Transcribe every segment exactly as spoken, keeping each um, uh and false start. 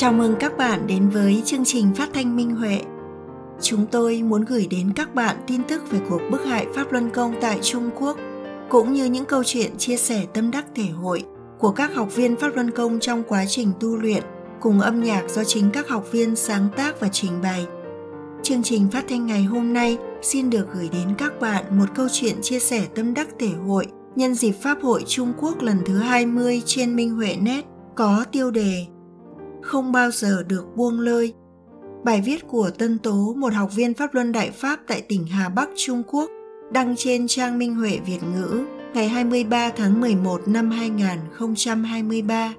Chào mừng các bạn đến với chương trình phát thanh Minh Huệ. Chúng tôi muốn gửi đến các bạn tin tức về cuộc bức hại Pháp Luân Công tại Trung Quốc, cũng như những câu chuyện chia sẻ tâm đắc thể hội của các học viên Pháp Luân Công trong quá trình tu luyện, cùng âm nhạc do chính các học viên sáng tác và trình bày. Chương trình phát thanh ngày hôm nay xin được gửi đến các bạn một câu chuyện chia sẻ tâm đắc thể hội nhân dịp Pháp hội Trung Quốc lần thứ hai mươi trên Minh Huệ Net, có tiêu đề Không bao giờ được buông lơi. Bài viết của Tân Tố, một học viên Pháp Luân Đại Pháp tại tỉnh Hà Bắc, Trung Quốc, đăng trên trang Minh Huệ Việt ngữ ngày hai mươi ba tháng mười một năm hai nghìn không trăm hai mươi ba.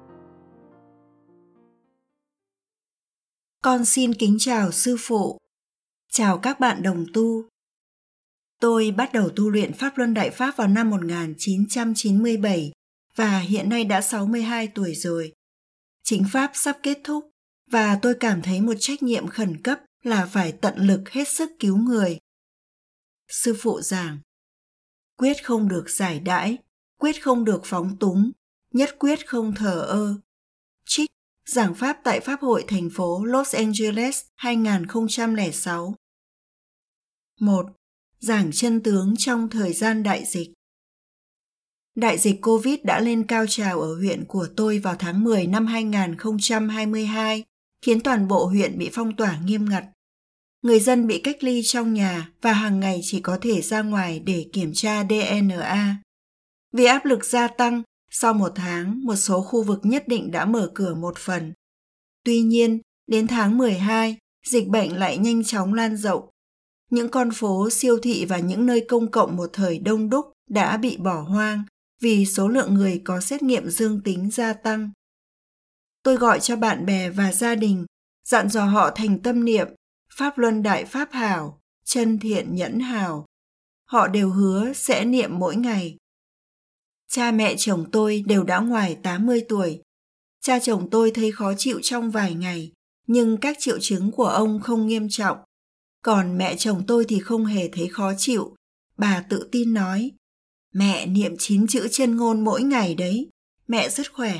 Con xin kính chào sư phụ. Chào các bạn đồng tu. Tôi bắt đầu tu luyện Pháp Luân Đại Pháp vào năm một nghìn chín trăm chín mươi bảy và hiện nay đã sáu mươi hai tuổi rồi. Chính Pháp sắp kết thúc và tôi cảm thấy một trách nhiệm khẩn cấp là phải tận lực hết sức cứu người. Sư phụ giảng: quyết không được giải đãi, quyết không được phóng túng, nhất quyết không thờ ơ. Trích giảng pháp tại Pháp hội thành phố Los Angeles hai nghìn không trăm lẻ sáu. một. Giảng chân tướng trong thời gian đại dịch. Đại dịch Covid đã lên cao trào ở huyện của tôi vào tháng mười năm hai nghìn không trăm hai mươi hai, khiến toàn bộ huyện bị phong tỏa nghiêm ngặt. Người dân bị cách ly trong nhà và hàng ngày chỉ có thể ra ngoài để kiểm tra đê en a. Vì áp lực gia tăng, sau một tháng, một số khu vực nhất định đã mở cửa một phần. Tuy nhiên, đến tháng mười hai, dịch bệnh lại nhanh chóng lan rộng. Những con phố, siêu thị và những nơi công cộng một thời đông đúc đã bị bỏ hoang vì số lượng người có xét nghiệm dương tính gia tăng. Tôi gọi cho bạn bè và gia đình, dặn dò họ thành tâm niệm Pháp Luân Đại Pháp hảo, chân thiện nhẫn hảo. Họ đều hứa sẽ niệm mỗi ngày. Cha mẹ chồng tôi đều đã ngoài tám mươi tuổi. Cha chồng tôi thấy khó chịu trong vài ngày, nhưng các triệu chứng của ông không nghiêm trọng. Còn mẹ chồng tôi thì không hề thấy khó chịu. Bà tự tin nói: mẹ niệm chín chữ chân ngôn mỗi ngày đấy, mẹ rất khỏe.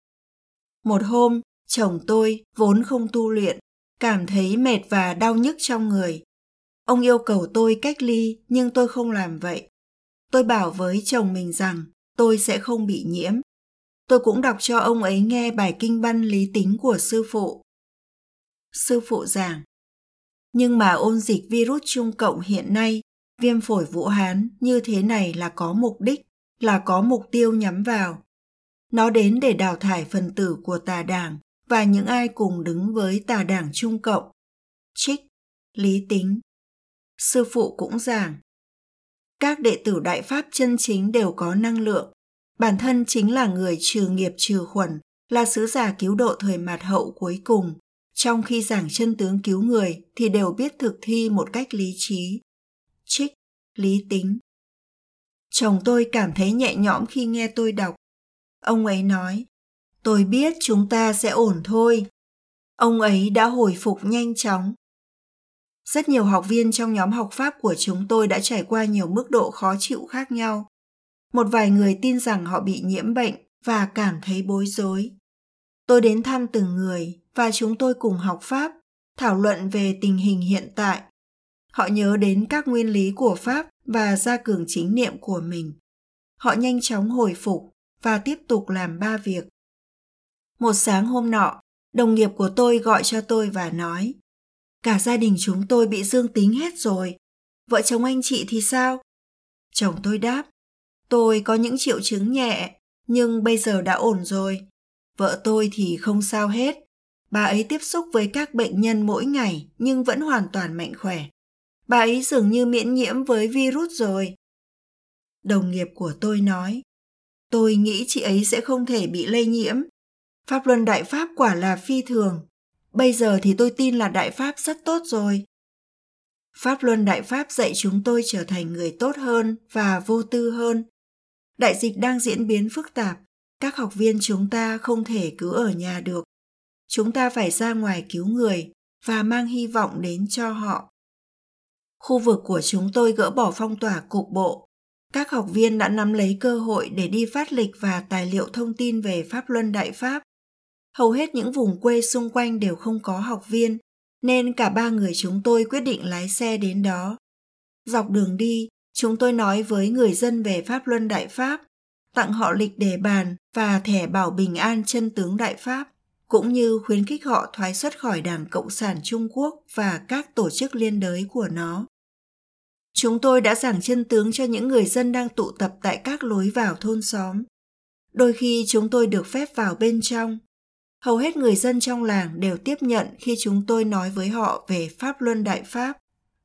Một hôm, chồng tôi, vốn không tu luyện, cảm thấy mệt và đau nhức trong người. Ông yêu cầu tôi cách ly, nhưng tôi không làm vậy. Tôi bảo với chồng mình rằng tôi sẽ không bị nhiễm. Tôi cũng đọc cho ông ấy nghe bài kinh văn lý tính của sư phụ. Sư phụ giảng: nhưng mà ôn dịch virus Trung Cộng hiện nay, viêm phổi Vũ Hán như thế này là có mục đích, là có mục tiêu nhắm vào. Nó đến để đào thải phần tử của tà đảng và những ai cùng đứng với tà đảng Trung Cộng. Trích lý tính. Sư phụ cũng giảng: các đệ tử Đại Pháp chân chính đều có năng lượng. Bản thân chính là người trừ nghiệp trừ khuẩn, là sứ giả cứu độ thời mạt hậu cuối cùng. Trong khi giảng chân tướng cứu người thì đều biết thực thi một cách lý trí. Trích lý tính. Chồng tôi cảm thấy nhẹ nhõm khi nghe tôi đọc. Ông ấy nói: tôi biết chúng ta sẽ ổn thôi. Ông ấy đã hồi phục nhanh chóng. Rất nhiều học viên trong nhóm học Pháp của chúng tôi đã trải qua nhiều mức độ khó chịu khác nhau. Một vài người tin rằng họ bị nhiễm bệnh và cảm thấy bối rối. Tôi đến thăm từng người và chúng tôi cùng học Pháp, thảo luận về tình hình hiện tại. Họ nhớ đến các nguyên lý của Pháp và gia cường chính niệm của mình. Họ nhanh chóng hồi phục và tiếp tục làm ba việc. Một sáng hôm nọ, đồng nghiệp của tôi gọi cho tôi và nói: cả gia đình chúng tôi bị dương tính hết rồi. Vợ chồng anh chị thì sao? Chồng tôi đáp: tôi có những triệu chứng nhẹ, nhưng bây giờ đã ổn rồi. Vợ tôi thì không sao hết. Bà ấy tiếp xúc với các bệnh nhân mỗi ngày nhưng vẫn hoàn toàn mạnh khỏe. Bà ấy dường như miễn nhiễm với virus rồi. Đồng nghiệp của tôi nói: tôi nghĩ chị ấy sẽ không thể bị lây nhiễm. Pháp Luân Đại Pháp quả là phi thường. Bây giờ thì tôi tin là Đại Pháp rất tốt rồi. Pháp Luân Đại Pháp dạy chúng tôi trở thành người tốt hơn và vô tư hơn. Đại dịch đang diễn biến phức tạp. Các học viên chúng ta không thể cứ ở nhà được. Chúng ta phải ra ngoài cứu người và mang hy vọng đến cho họ. Khu vực của chúng tôi gỡ bỏ phong tỏa cục bộ. Các học viên đã nắm lấy cơ hội để đi phát lịch và tài liệu thông tin về Pháp Luân Đại Pháp. Hầu hết những vùng quê xung quanh đều không có học viên, nên cả ba người chúng tôi quyết định lái xe đến đó. Dọc đường đi, chúng tôi nói với người dân về Pháp Luân Đại Pháp, tặng họ lịch đề bàn và thẻ bảo bình an chân tướng Đại Pháp, cũng như khuyến khích họ thoái xuất khỏi Đảng Cộng sản Trung Quốc và các tổ chức liên đới của nó. Chúng tôi đã giảng chân tướng cho những người dân đang tụ tập tại các lối vào thôn xóm. Đôi khi chúng tôi được phép vào bên trong. Hầu hết người dân trong làng đều tiếp nhận khi chúng tôi nói với họ về Pháp Luân Đại Pháp.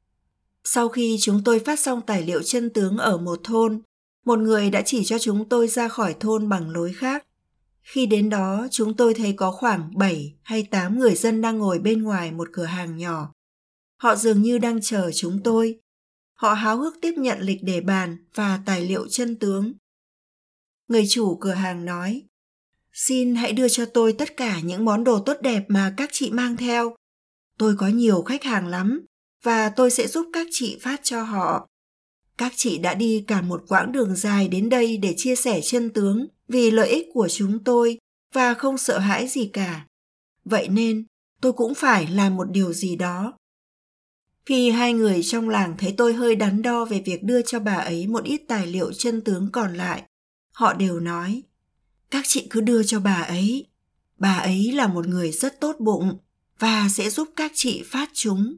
Sau khi chúng tôi phát xong tài liệu chân tướng ở một thôn, một người đã chỉ cho chúng tôi ra khỏi thôn bằng lối khác. Khi đến đó, chúng tôi thấy có khoảng bảy hay tám người dân đang ngồi bên ngoài một cửa hàng nhỏ. Họ dường như đang chờ chúng tôi. Họ háo hức tiếp nhận lịch đề bàn và tài liệu chân tướng. Người chủ cửa hàng nói, xin hãy đưa cho tôi tất cả những món đồ tốt đẹp mà các chị mang theo. Tôi có nhiều khách hàng lắm và tôi sẽ giúp các chị phát cho họ. Các chị đã đi cả một quãng đường dài đến đây để chia sẻ chân tướng vì lợi ích của chúng tôi và không sợ hãi gì cả. Vậy nên tôi cũng phải làm một điều gì đó. Khi hai người trong làng thấy tôi hơi đắn đo về việc đưa cho bà ấy một ít tài liệu chân tướng còn lại, họ đều nói, các chị cứ đưa cho bà ấy. Bà ấy là một người rất tốt bụng và sẽ giúp các chị phát chúng.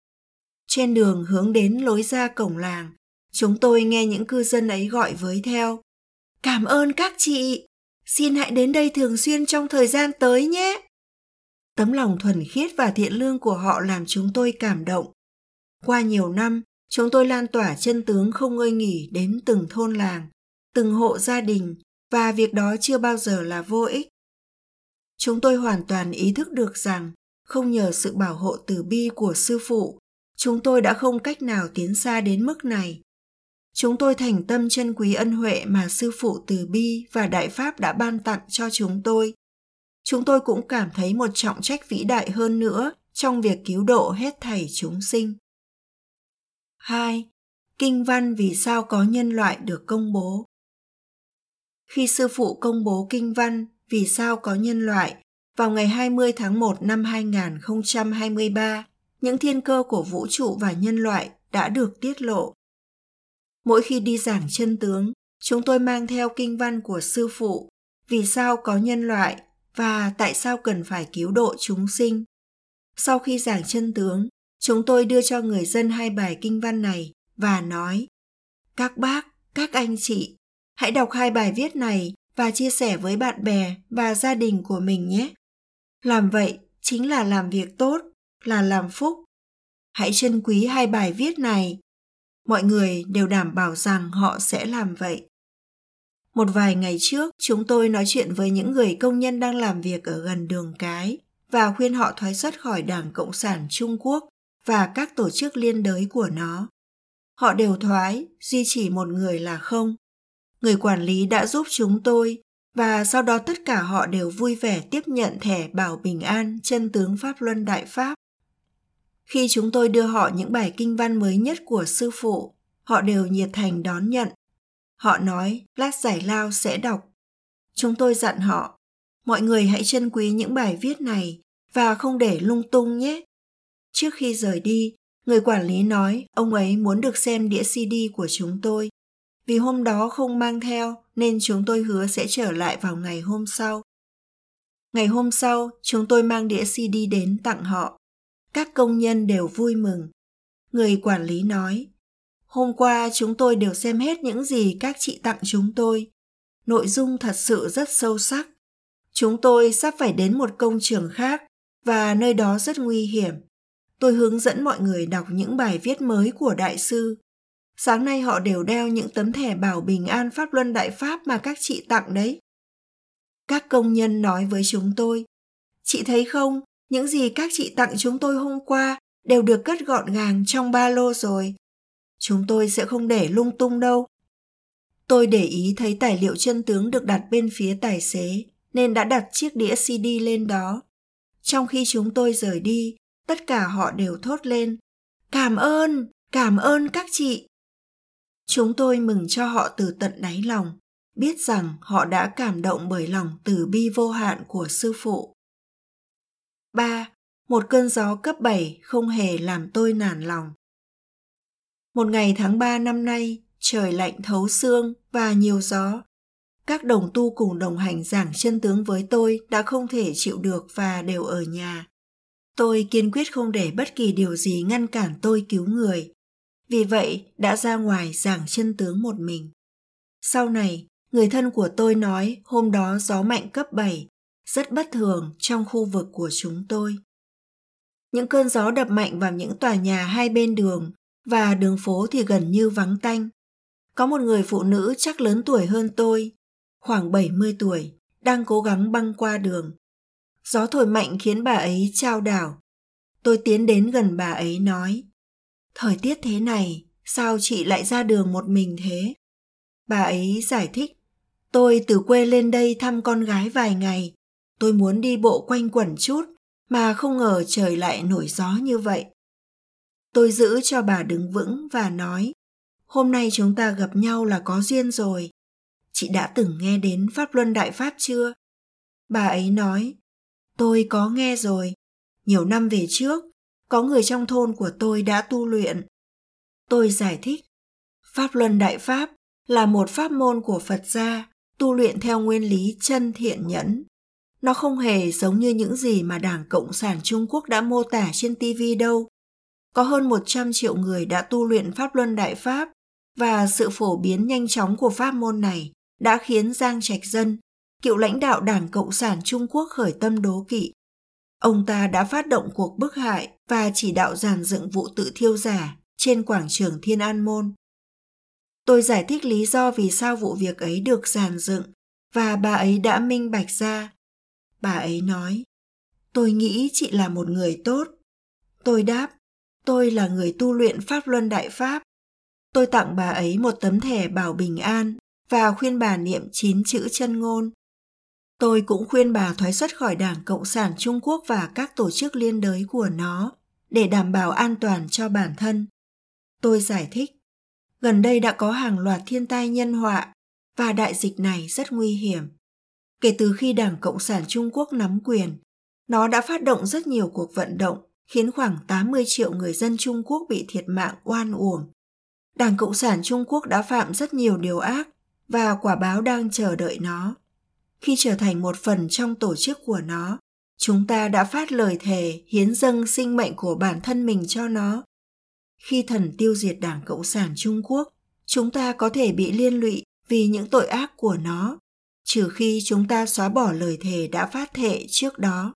Trên đường hướng đến lối ra cổng làng, chúng tôi nghe những cư dân ấy gọi với theo. Cảm ơn các chị! Xin hãy đến đây thường xuyên trong thời gian tới nhé! Tấm lòng thuần khiết và thiện lương của họ làm chúng tôi cảm động. Qua nhiều năm, chúng tôi lan tỏa chân tướng không ngơi nghỉ đến từng thôn làng, từng hộ gia đình, và việc đó chưa bao giờ là vô ích. Chúng tôi hoàn toàn ý thức được rằng, không nhờ sự bảo hộ từ bi của sư phụ, chúng tôi đã không cách nào tiến xa đến mức này. Chúng tôi thành tâm trân quý ân huệ mà sư phụ từ bi và Đại Pháp đã ban tặng cho chúng tôi. Chúng tôi cũng cảm thấy một trọng trách vĩ đại hơn nữa trong việc cứu độ hết thảy chúng sinh. hai. Kinh văn vì sao có nhân loại được công bố. Khi sư phụ công bố kinh văn vì sao có nhân loại vào ngày hai mươi tháng một năm hai nghìn không trăm hai mươi ba, những thiên cơ của vũ trụ và nhân loại đã được tiết lộ. Mỗi khi đi giảng chân tướng, chúng tôi mang theo kinh văn của sư phụ vì sao có nhân loại và tại sao cần phải cứu độ chúng sinh. Sau khi giảng chân tướng, chúng tôi đưa cho người dân hai bài kinh văn này và nói, các bác, các anh chị, hãy đọc hai bài viết này và chia sẻ với bạn bè và gia đình của mình nhé. Làm vậy chính là làm việc tốt, là làm phúc. Hãy trân quý hai bài viết này. Mọi người đều đảm bảo rằng họ sẽ làm vậy. Một vài ngày trước, chúng tôi nói chuyện với những người công nhân đang làm việc ở gần đường cái và khuyên họ thoái xuất khỏi Đảng Cộng sản Trung Quốc và các tổ chức liên đới của nó. Họ đều thoái, duy chỉ một người là không. Người quản lý đã giúp chúng tôi và sau đó tất cả họ đều vui vẻ tiếp nhận thẻ bảo bình an chân tướng Pháp Luân Đại Pháp. Khi chúng tôi đưa họ những bài kinh văn mới nhất của sư phụ, họ đều nhiệt thành đón nhận. Họ nói lát giải lao sẽ đọc. Chúng tôi dặn họ, mọi người hãy trân quý những bài viết này và không để lung tung nhé. Trước khi rời đi, người quản lý nói ông ấy muốn được xem đĩa xê đê của chúng tôi. Vì hôm đó không mang theo nên chúng tôi hứa sẽ trở lại vào ngày hôm sau. Ngày hôm sau, chúng tôi mang đĩa xê đê đến tặng họ. Các công nhân đều vui mừng. Người quản lý nói, hôm qua chúng tôi đều xem hết những gì các chị tặng chúng tôi. Nội dung thật sự rất sâu sắc. Chúng tôi sắp phải đến một công trường khác và nơi đó rất nguy hiểm. Tôi hướng dẫn mọi người đọc những bài viết mới của Đại sư. Sáng nay họ đều đeo những tấm thẻ bảo bình an Pháp Luân Đại Pháp mà các chị tặng đấy. Các công nhân nói với chúng tôi, chị thấy không, những gì các chị tặng chúng tôi hôm qua đều được cất gọn gàng trong ba lô rồi. Chúng tôi sẽ không để lung tung đâu. Tôi để ý thấy tài liệu chân tướng được đặt bên phía tài xế nên đã đặt chiếc đĩa xê đê lên đó. Trong khi chúng tôi rời đi, tất cả họ đều thốt lên, cảm ơn, cảm ơn các chị. Chúng tôi mừng cho họ từ tận đáy lòng, biết rằng họ đã cảm động bởi lòng từ bi vô hạn của sư phụ. ba. Một cơn gió cấp bảy không hề làm tôi nản lòng. Một ngày tháng ba năm nay, trời lạnh thấu xương và nhiều gió. Các đồng tu cùng đồng hành giảng chân tướng với tôi đã không thể chịu được và đều ở nhà. Tôi kiên quyết không để bất kỳ điều gì ngăn cản tôi cứu người. Vì vậy đã ra ngoài giảng chân tướng một mình. Sau này, người thân của tôi nói hôm đó gió mạnh cấp bảy, rất bất thường trong khu vực của chúng tôi. Những cơn gió đập mạnh vào những tòa nhà hai bên đường và đường phố thì gần như vắng tanh. Có một người phụ nữ chắc lớn tuổi hơn tôi, khoảng bảy mươi tuổi, đang cố gắng băng qua đường. Gió thổi mạnh khiến bà ấy chao đảo. Tôi tiến đến gần bà ấy nói, thời tiết thế này, sao chị lại ra đường một mình thế? Bà ấy giải thích, tôi từ quê lên đây thăm con gái vài ngày. Tôi muốn đi bộ quanh quẩn chút, mà không ngờ trời lại nổi gió như vậy. Tôi giữ cho bà đứng vững và nói, hôm nay chúng ta gặp nhau là có duyên rồi. Chị đã từng nghe đến Pháp Luân Đại Pháp chưa? Bà ấy nói, tôi có nghe rồi. Nhiều năm về trước, có người trong thôn của tôi đã tu luyện. Tôi giải thích, Pháp Luân Đại Pháp là một pháp môn của Phật gia, tu luyện theo nguyên lý chân thiện nhẫn. Nó không hề giống như những gì mà Đảng Cộng sản Trung Quốc đã mô tả trên ti vi đâu. Có hơn một trăm triệu người đã tu luyện Pháp Luân Đại Pháp, và sự phổ biến nhanh chóng của pháp môn này đã khiến Giang Trạch Dân, cựu lãnh đạo Đảng Cộng sản Trung Quốc khởi tâm đố kỵ. Ông ta đã phát động cuộc bức hại và chỉ đạo dàn dựng vụ tự thiêu giả trên quảng trường Thiên An Môn. Tôi giải thích lý do vì sao vụ việc ấy được dàn dựng, và bà ấy đã minh bạch ra. Bà ấy nói, tôi nghĩ chị là một người tốt. Tôi đáp, tôi là người tu luyện Pháp Luân Đại Pháp. Tôi tặng bà ấy một tấm thẻ bảo bình an và khuyên bà niệm chín chữ chân ngôn. Tôi cũng khuyên bà thoái xuất khỏi Đảng Cộng sản Trung Quốc và các tổ chức liên đới của nó để đảm bảo an toàn cho bản thân. Tôi giải thích, gần đây đã có hàng loạt thiên tai nhân họa và đại dịch này rất nguy hiểm. Kể từ khi Đảng Cộng sản Trung Quốc nắm quyền, nó đã phát động rất nhiều cuộc vận động khiến khoảng tám mươi triệu người dân Trung Quốc bị thiệt mạng oan uổng. Đảng Cộng sản Trung Quốc đã phạm rất nhiều điều ác và quả báo đang chờ đợi nó. Khi trở thành một phần trong tổ chức của nó, chúng ta đã phát lời thề hiến dâng sinh mệnh của bản thân mình cho nó. Khi thần tiêu diệt Đảng Cộng sản Trung Quốc, chúng ta có thể bị liên lụy vì những tội ác của nó, trừ khi chúng ta xóa bỏ lời thề đã phát thệ trước đó.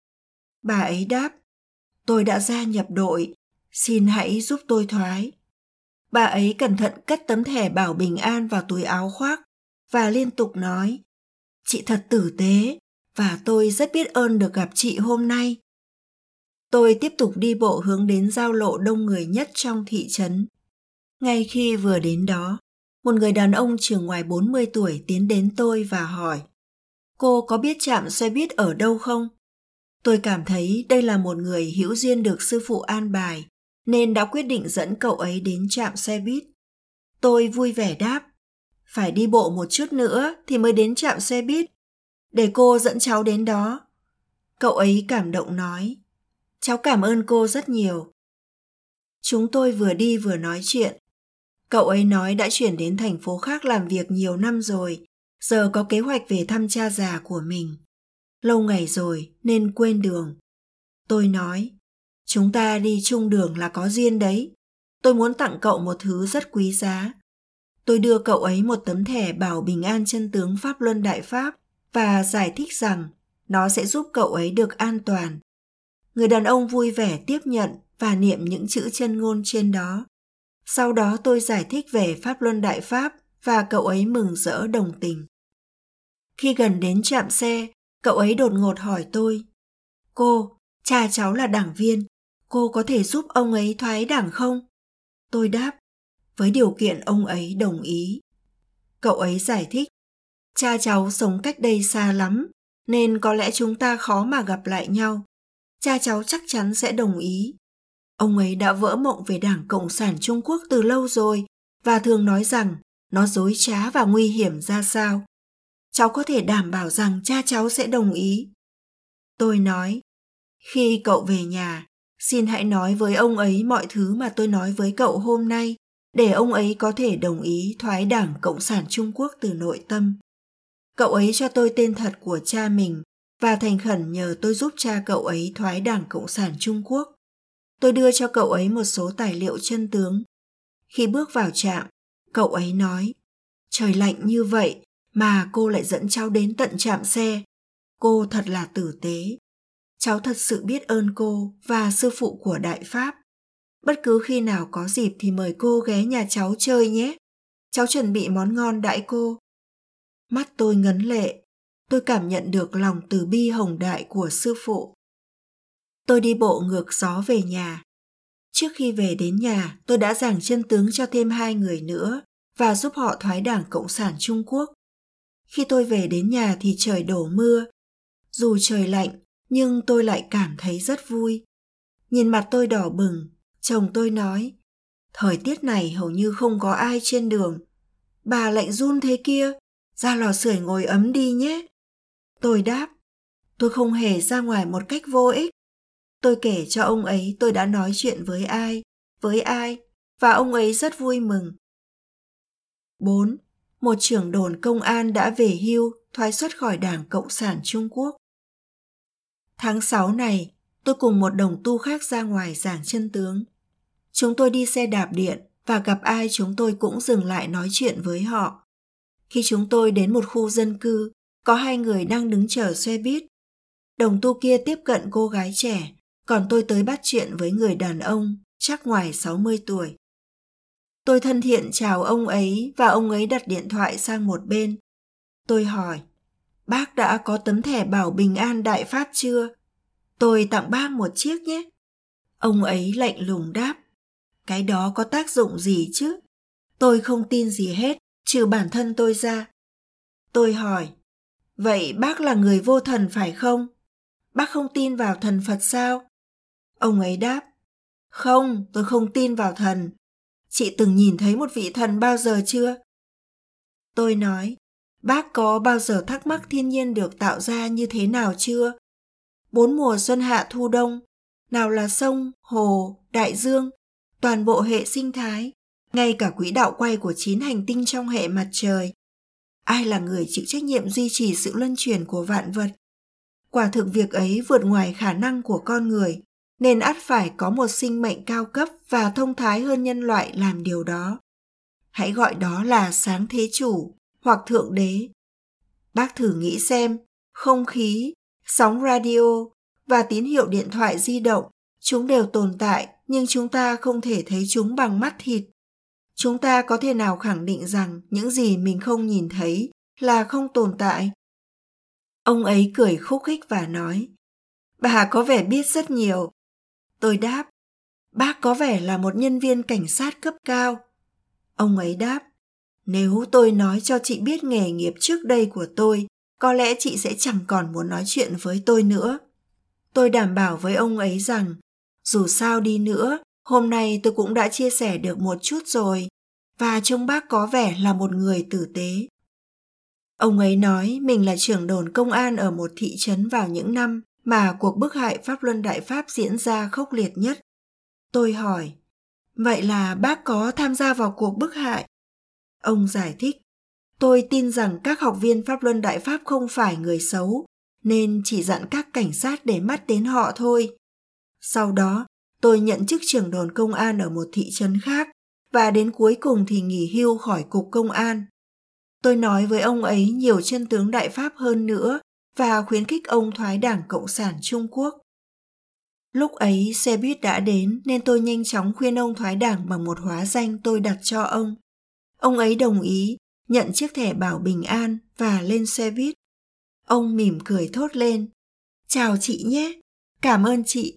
Bà ấy đáp, tôi đã gia nhập đội, xin hãy giúp tôi thoái. Bà ấy cẩn thận cất tấm thẻ bảo bình an vào túi áo khoác và liên tục nói, chị thật tử tế và tôi rất biết ơn được gặp chị hôm nay. Tôi tiếp tục đi bộ hướng đến giao lộ đông người nhất trong thị trấn. Ngay khi vừa đến đó, một người đàn ông chừng ngoài bốn mươi tuổi tiến đến tôi và hỏi, cô có biết trạm xe buýt ở đâu không? Tôi cảm thấy đây là một người hữu duyên được sư phụ an bài, nên đã quyết định dẫn cậu ấy đến trạm xe buýt. Tôi vui vẻ đáp, phải đi bộ một chút nữa thì mới đến trạm xe buýt, để cô dẫn cháu đến đó. Cậu ấy cảm động nói, cháu cảm ơn cô rất nhiều. Chúng tôi vừa đi vừa nói chuyện. Cậu ấy nói đã chuyển đến thành phố khác làm việc nhiều năm rồi, giờ có kế hoạch về thăm cha già của mình. Lâu ngày rồi nên quên đường. Tôi nói, chúng ta đi chung đường là có duyên đấy. Tôi muốn tặng cậu một thứ rất quý giá. Tôi đưa cậu ấy một tấm thẻ bảo bình an chân tướng Pháp Luân Đại Pháp và giải thích rằng nó sẽ giúp cậu ấy được an toàn. Người đàn ông vui vẻ tiếp nhận và niệm những chữ chân ngôn trên đó. Sau đó tôi giải thích về Pháp Luân Đại Pháp và cậu ấy mừng rỡ đồng tình. Khi gần đến trạm xe, cậu ấy đột ngột hỏi tôi, cô, cha cháu là đảng viên, cô có thể giúp ông ấy thoái đảng không? Tôi đáp, với điều kiện ông ấy đồng ý. Cậu ấy giải thích, cha cháu sống cách đây xa lắm, nên có lẽ chúng ta khó mà gặp lại nhau. Cha cháu chắc chắn sẽ đồng ý. Ông ấy đã vỡ mộng về Đảng Cộng sản Trung Quốc từ lâu rồi và thường nói rằng nó dối trá và nguy hiểm ra sao. Cháu có thể đảm bảo rằng cha cháu sẽ đồng ý. Tôi nói, Khi cậu về nhà, xin hãy nói với ông ấy mọi thứ mà tôi nói với cậu hôm nay, để ông ấy có thể đồng ý thoái Đảng Cộng sản Trung Quốc từ nội tâm. Cậu ấy cho tôi tên thật của cha mình và thành khẩn nhờ tôi giúp cha cậu ấy thoái Đảng Cộng sản Trung Quốc. Tôi đưa cho cậu ấy một số tài liệu chân tướng. Khi bước vào trạm, cậu ấy nói, trời lạnh như vậy mà cô lại dẫn cháu đến tận trạm xe. Cô thật là tử tế. Cháu thật sự biết ơn cô và sư phụ của Đại Pháp. Bất cứ khi nào có dịp thì mời cô ghé nhà cháu chơi nhé. Cháu chuẩn bị món ngon đãi cô. Mắt tôi ngấn lệ. Tôi cảm nhận được lòng từ bi hồng đại của sư phụ. Tôi đi bộ ngược gió về nhà. Trước khi về đến nhà, tôi đã giảng chân tướng cho thêm hai người nữa và giúp họ thoái Đảng Cộng sản Trung Quốc. Khi tôi về đến nhà thì trời đổ mưa. Dù trời lạnh, nhưng tôi lại cảm thấy rất vui. Nhìn mặt tôi đỏ bừng, chồng tôi nói, thời tiết này hầu như không có ai trên đường. Bà lạnh run thế kia, ra lò sưởi ngồi ấm đi nhé. Tôi đáp, tôi không hề ra ngoài một cách vô ích. Tôi kể cho ông ấy tôi đã nói chuyện với ai, với ai, và ông ấy rất vui mừng. bốn. Một trưởng đồn công an đã về hưu, thoái xuất khỏi Đảng Cộng sản Trung Quốc. Tháng sáu này, tôi cùng một đồng tu khác ra ngoài giảng chân tướng. Chúng tôi đi xe đạp điện và gặp ai chúng tôi cũng dừng lại nói chuyện với họ. Khi chúng tôi đến một khu dân cư, có hai người đang đứng chờ xe buýt. Đồng tu kia tiếp cận cô gái trẻ, còn tôi tới bắt chuyện với người đàn ông, chắc ngoài sáu mươi tuổi. Tôi thân thiện chào ông ấy và ông ấy đặt điện thoại sang một bên. Tôi hỏi, bác đã có tấm thẻ bảo bình an Đại Pháp chưa? Tôi tặng bác một chiếc nhé. Ông ấy lạnh lùng đáp, cái đó có tác dụng gì chứ? Tôi không tin gì hết, trừ bản thân tôi ra. Tôi hỏi, vậy bác là người vô thần phải không? Bác không tin vào thần Phật sao? Ông ấy đáp, không, tôi không tin vào thần. Chị từng nhìn thấy một vị thần bao giờ chưa? Tôi nói, bác có bao giờ thắc mắc thiên nhiên được tạo ra như thế nào chưa? Bốn mùa xuân hạ thu đông, nào là sông, hồ, đại dương, toàn bộ hệ sinh thái, ngay cả quỹ đạo quay của chín hành tinh trong hệ mặt trời. Ai là người chịu trách nhiệm duy trì sự luân chuyển của vạn vật? Quả thực việc ấy vượt ngoài khả năng của con người, nên ắt phải có một sinh mệnh cao cấp và thông thái hơn nhân loại làm điều đó. Hãy gọi đó là sáng thế chủ hoặc thượng đế. Bác thử nghĩ xem, không khí, sóng radio và tín hiệu điện thoại di động, chúng đều tồn tại nhưng chúng ta không thể thấy chúng bằng mắt thịt. Chúng ta có thể nào khẳng định rằng những gì mình không nhìn thấy là không tồn tại? Ông ấy cười khúc khích và nói, bà có vẻ biết rất nhiều. Tôi đáp, bác có vẻ là một nhân viên cảnh sát cấp cao. Ông ấy đáp, nếu tôi nói cho chị biết nghề nghiệp trước đây của tôi, có lẽ chị sẽ chẳng còn muốn nói chuyện với tôi nữa. Tôi đảm bảo với ông ấy rằng, dù sao đi nữa, hôm nay tôi cũng đã chia sẻ được một chút rồi, và trông bác có vẻ là một người tử tế. Ông ấy nói mình là trưởng đồn công an ở một thị trấn vào những năm mà cuộc bức hại Pháp Luân Đại Pháp diễn ra khốc liệt nhất. Tôi hỏi, vậy là bác có tham gia vào cuộc bức hại? Ông giải thích, tôi tin rằng các học viên Pháp Luân Đại Pháp không phải người xấu, nên chỉ dặn các cảnh sát để mắt đến họ thôi. Sau đó, tôi nhận chức trưởng đồn công an ở một thị trấn khác, và đến cuối cùng thì nghỉ hưu khỏi cục công an. Tôi nói với ông ấy nhiều chân tướng Đại Pháp hơn nữa và khuyến khích ông thoái Đảng Cộng sản Trung Quốc. Lúc ấy xe buýt đã đến nên tôi nhanh chóng khuyên ông thoái đảng bằng một hóa danh tôi đặt cho ông. Ông ấy đồng ý, nhận chiếc thẻ bảo bình an và lên xe buýt. Ông mỉm cười thốt lên, chào chị nhé, cảm ơn chị.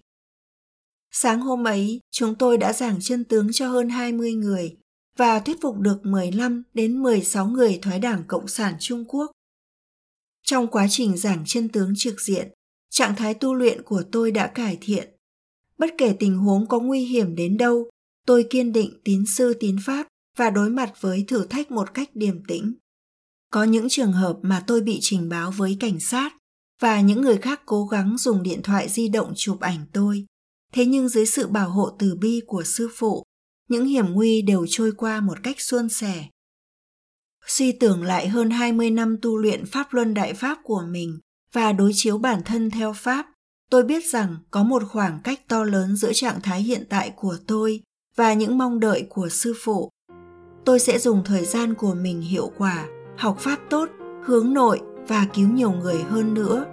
Sáng hôm ấy, chúng tôi đã giảng chân tướng cho hơn hai mươi người và thuyết phục được mười lăm đến mười sáu người thoái Đảng Cộng sản Trung Quốc. Trong quá trình giảng chân tướng trực diện, trạng thái tu luyện của tôi đã cải thiện. Bất kể tình huống có nguy hiểm đến đâu, tôi kiên định tín sư tín pháp và đối mặt với thử thách một cách điềm tĩnh. Có những trường hợp mà tôi bị trình báo với cảnh sát và những người khác cố gắng dùng điện thoại di động chụp ảnh tôi. Thế nhưng dưới sự bảo hộ từ bi của sư phụ, những hiểm nguy đều trôi qua một cách suôn sẻ. Suy tưởng lại hơn hai mươi năm tu luyện Pháp Luân Đại Pháp của mình và đối chiếu bản thân theo Pháp, tôi biết rằng có một khoảng cách to lớn giữa trạng thái hiện tại của tôi và những mong đợi của sư phụ. Tôi sẽ dùng thời gian của mình hiệu quả, học Pháp tốt, hướng nội và cứu nhiều người hơn nữa.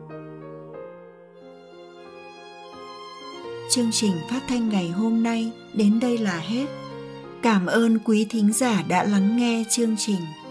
Chương trình phát thanh ngày hôm nay đến đây là hết. Cảm ơn quý thính giả đã lắng nghe chương trình.